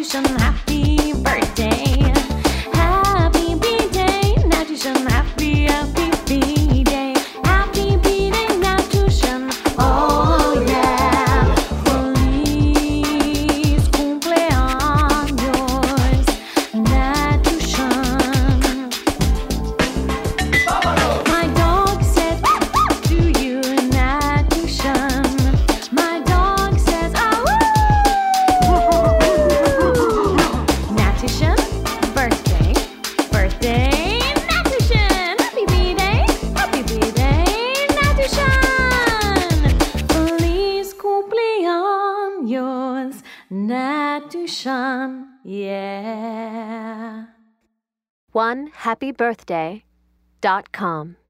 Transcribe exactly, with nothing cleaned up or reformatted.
Natuschen, happy birthday. Happy B-Day, Natuschen, happy, happy B-Day. Happy B-Day, Natuschen, oh yeah. Feliz cumpleaños, Natuschen. My dog said to you, Natuschen. My dog says, oh, Natuschen, birthday, birthday, Natuschen. Happy B-Day, happy B-Day, Natuschen. Feliz cumpleaños, Natuschen, yeah. one happy birthday dot com